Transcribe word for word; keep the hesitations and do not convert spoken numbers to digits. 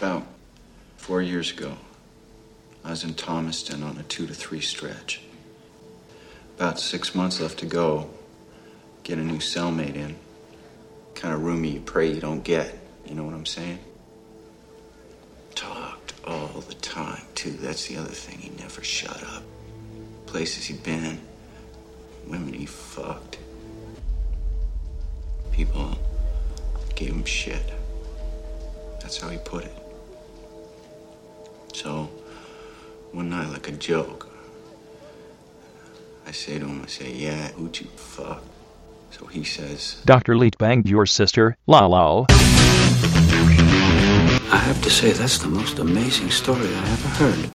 About four years ago, I was in Thomaston on a two to three stretch. About six months left to go. Get a new cellmate in. Kind of roomie you pray you don't get. You know what I'm saying? Talked all the time, too. That's the other thing. He never shut up. Places he'd been. Women he fucked. People gave him shit. That's how he put it. So, one night, like a joke, I say to him, I say, yeah, who'd you fuck? So he says, Doctor Leet banged your sister, Lalo. I have to say, that's the most amazing story I ever heard.